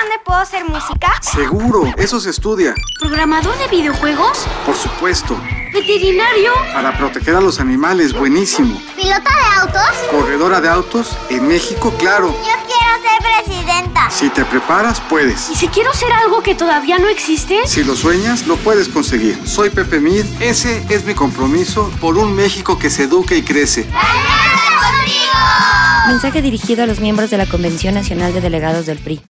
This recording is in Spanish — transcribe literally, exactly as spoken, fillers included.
grande puedo hacer música? Seguro, eso se estudia. ¿Programador de videojuegos? Por supuesto. ¿Veterinario? Para proteger a los animales, buenísimo. ¿Pilota de autos? Corredora de autos, en México, claro. Yo quiero ser presidenta. Si te preparas, puedes. ¿Y si quiero ser algo que todavía no existe? Si lo sueñas, lo puedes conseguir. Soy Pepe Mid. Ese es mi compromiso por un México que se educa y crece. ¡Contigo! Mensaje dirigido a los miembros de la Convención Nacional de Delegados del P R I.